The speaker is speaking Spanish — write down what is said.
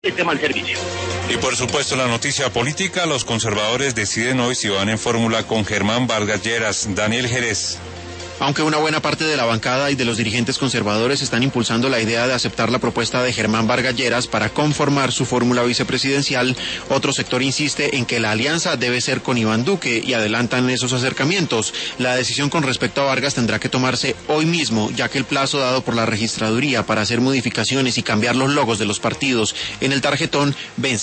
el tema del servicio. Y por supuesto la noticia política, los conservadores deciden hoy si van en fórmula con Germán Vargas Lleras. Daniel Jerez. Aunque una buena parte de la bancada y de los dirigentes conservadores están impulsando la idea de aceptar la propuesta de Germán Vargas Lleras para conformar su fórmula vicepresidencial, otro sector insiste en que la alianza debe ser con Iván Duque y adelantan esos acercamientos. La decisión con respecto a Vargas tendrá que tomarse hoy mismo, ya que el plazo dado por la registraduría para hacer modificaciones y cambiar los logos de los partidos en el tarjetón vence